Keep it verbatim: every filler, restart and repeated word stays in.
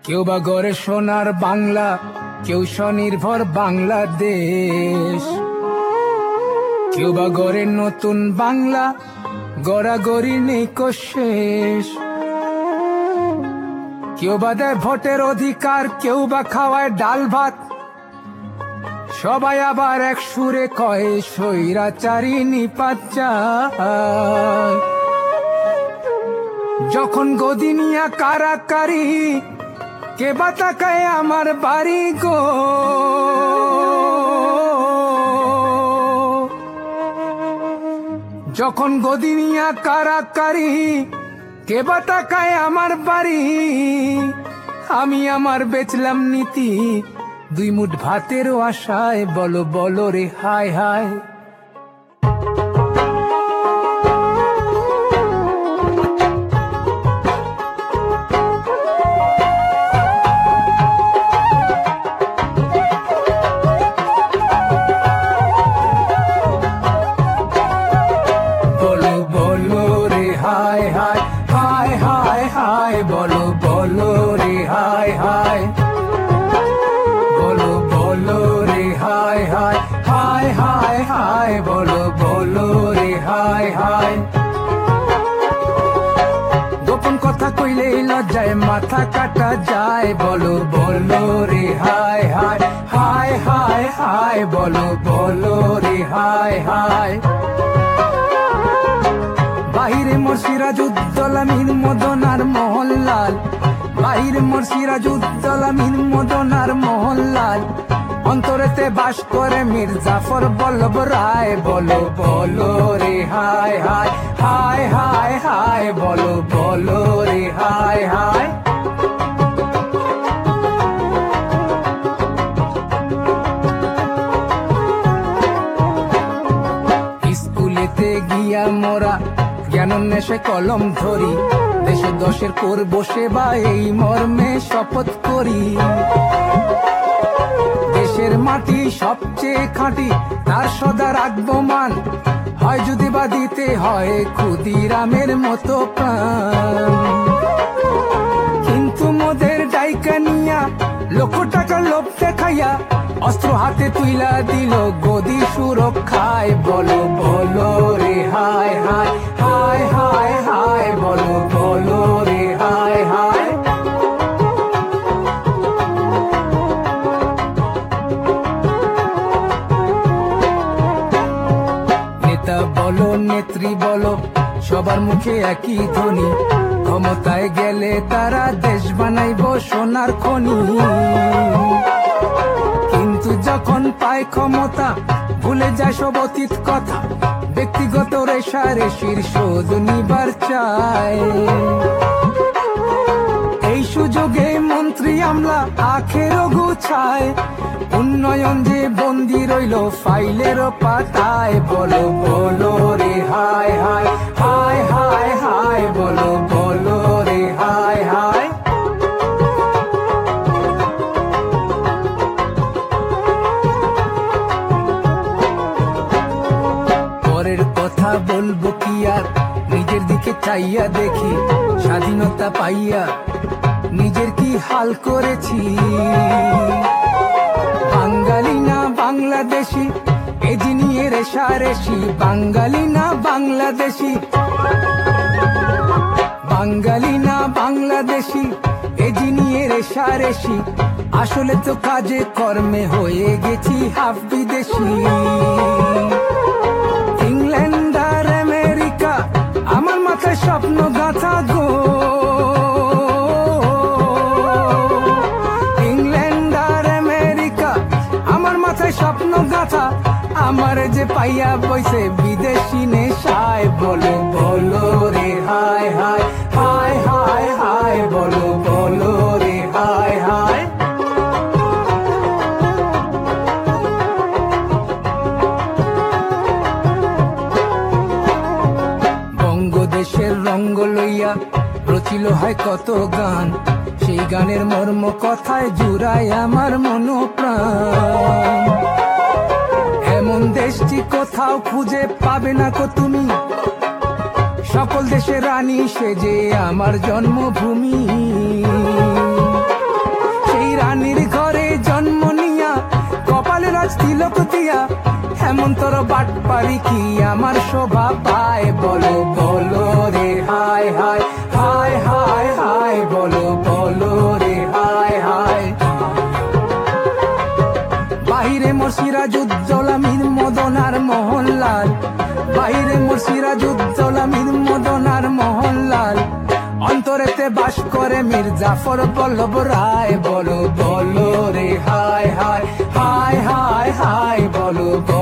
কেউ বা গড়ে সোনার বাংলা, কেউ স্বনির্ভর বাংলাদেশ, কেউ বা গড়ে নতুন বাংলা, গড়াগড়ি নেই শেষ। কেউ বা দেয় ভোটের অধিকার, কেউ বা খাওয়ায় ডাল ভাত, সবাই আবার এক সুরে কয় স্বৈরাচারী নিপাত চায়। যখন গদিনিয়া কারাকারি, কে বা তাকায় আমার বাড়ি গো। যখন গদিনিয়া কারাকারি, কে বা তাকায় আমার বাড়ি। আমি আমার বেচলাম নীতি, দুই মুঠ ভাতেরও আশায়, বলো বলো রে হায় হায়। বলো বলো রে হায় হায়, হায় হায় হায়, বলো বলো রে হায় হায়, বলো বলো রে হায় হায়, হায় হায় হায়, বলো বলো রে হায় হায়। গোপন কথা কইলে লজ্জায় মাথা কাটা যায়, বলো বলো রে হায় হায়, হায় হায় হায়, বলো বলো রে হায় হায়। বাহিরে মোর সিরাজউদ্দৌলা মীর মদন আর মোহনলাল, বাহিরে মোর সিরাজউদ্দৌলা মীর মদন আর মোহনলাল, অন্তরেতে বাস করে মীর জাফর বল্লভ রায়। বলো বলো রে হায় হায়, হায় হায় হায়, বলো বলো রে হায় হায়। স্কুলেতে গিয়া মোরা জ্ঞানোন্মেষে কলম ধরি, দেশে দশের করবো সেবা এই মর্মে শপথ করি। দেশের মাটি সবচেয়ে খাঁটি, তার সদা রাখবো মান, হয় যদি বা দিতে হয় ক্ষুদিরামের মতো প্রাণ। কিন্তু মোদের ডাইকা নিয়া, লক্ষ টাকা লোভ দেখাইয়া, অস্ত্র হাতে তুইলা দিল গদি সুরক্ষায়। বলো বলো রে হায় হায়, হায় হায় হায়, বলো বলো রে হায় হায়। নেতা বলো নেত্রী বলো, সবার মুখে একই ধ্বনি, ক্ষমতায় গেলে তারা দেশ বানাইব সোনার খনি। কিন্তু যখন পায় ক্ষমতা, ভুলে যায় সব অতীত কথা, ব্যক্তিগত রেশারেশির শোধ নিবার চায়। এই সুযোগে মন্ত্রী আমলা আখেরও গুছায়, উন্নয়ন যে বন্দি রইল ফাইলের পাতায়। বলো বলো রে হায় হায়, হায় হায় হায়, বলো বলো রে হায় হায়। পরের কথা বলবো কি আর, নিজের দিকে চাইয়া দেখি, স্বাধীনতা পাইয়া নিজের কি হাল করেছি। বাঙালি না বাংলাদেশি, এ জিনিয়ে রেশারেশি, বাঙালি না বাংলাদেশি, বাঙালি না বাংলাদেশি, এ জিনিয়ে রেশারেশি, আসলে তো কাজে কর্মে হয়ে গেছি হাফ বিদেশি। ইংল্যান্ড আর আমেরিকা আমার মাথায় স্বপ্ন গাঁথা গো। ইংল্যান্ড আর আমেরিকা আমার মাথায় স্বপ্ন গাঁথা, আমার যে পাইয়া বইছে বিদেশি নেশায়। বলো বলো রে হায় হায়, হায় হায় হায়, বলো বলো রে হায় হায়। বঙ্গদেশের রঙ্গ লইয়া রচিল হয় কত গান, সেই গানের মর্ম কথায় জুড়ায় আমার মন প্রাণ। এমন দেশটি কোথাও খুঁজে পাবে না কো তুমি, সকল দেশের রানী সেজে আমার জন্মভূমি। তোর বাট পারি কি আমার শোভা পায় বলো বলো রে হায় হায় হায় হায় হায় বলো বলো রে হায় হায় বাহিরে মোর সিরাজুদ্দৌল আমিন মদন আর মোহনলাল বাহিরে মোর সিরাজুদ্দৌল আমিন মদন আর মোহনলাল অন্তরেতে বাস করে মীর জাফর বল্লভ রায় বলো বলো রে হায় হায় হায় হায় হায় বলো